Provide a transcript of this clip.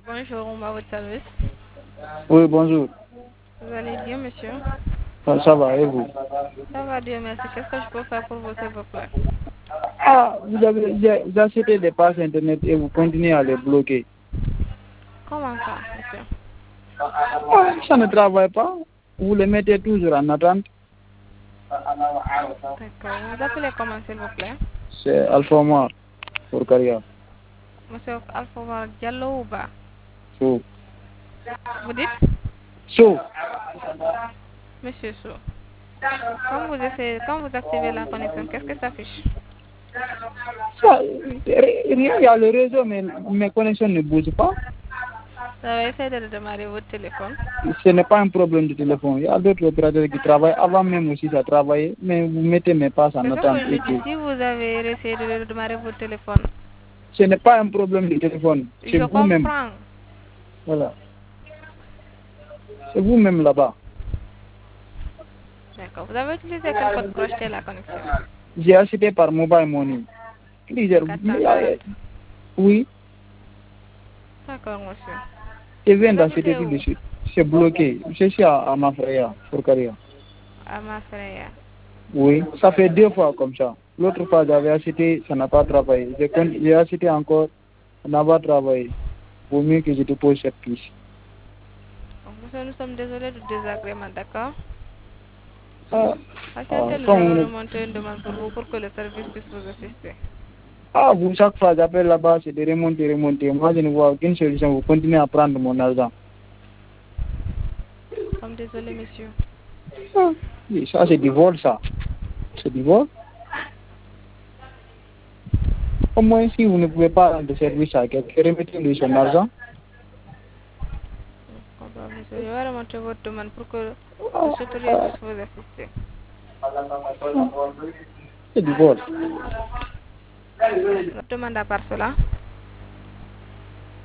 Bonjour, on va à votre service. Oui, bonjour. Vous allez bien, monsieur? Ça va, et vous? Ça va, Dieu merci. Qu'est-ce que je peux faire pour vous, s'il vous plaît? Ah, vous achetez des passes Internet et vous continuez à les bloquer. Comment ça, monsieur? Ah, ça ne travaille pas. Vous les mettez toujours en attente. D'accord. Vous appelez comment, s'il vous plaît? C'est Alpha Noir pour carrière. Monsieur Alpha Diallo ou Ba? So. Vous dites? So. Monsieur Sou. Quand vous activez la connexion, qu'est-ce que ça affiche? Ça, rien, il y a le réseau, mais mes connexions ne bougent pas. Vous avez essayé de démarrer votre téléphone? Ce n'est pas un problème de téléphone. Il y a d'autres opérateurs qui travaillent. Avant même aussi, ça travaillait. Mais vous mettez mes passes en C'est ce attente. que je dis. Si vous avez essayé de démarrer votre téléphone, Ce n'est pas un problème de téléphone. C'est je vous-même. comprends. Voilà. C'est vous-même là-bas. D'accord. Vous avez utilisé quel code pour acheter la connexion? J'ai acheté par Mobile Money. 440. Oui, D'accord, monsieur. je viens Vous d'acheter habitez tout de où? suite. C'est bloqué. Je suis à Mafraya, pour carrière. À Mafraya. Oui, ça fait 2 fois comme ça. L'autre fois, j'avais acheté, ça n'a pas travaillé. J'ai acheté encore, ça n'a pas travaillé. Vaut mieux que je dépose cette fiche. Monsieur, nous sommes désolés du désagrément, d'accord? Patientez, nous allons Comme, remonter une demande pour vous pour que le service puisse vous assister. vous, chaque fois, j'appelle là-bas, c'est de remonter. Moi, je ne vois aucune solution. Vous continuez à prendre mon argent. Nous sommes désolés, monsieur. Oui, ça, c'est du vol, ça. C'est du vol. Au moins, si vous ne pouvez pas rendre service à quelqu'un, remettez-lui son argent. D'accord, monsieur. Je vais remonter votre demande pour que le supérieur puisse vous assister. C'est du vol. Votre demande à part cela?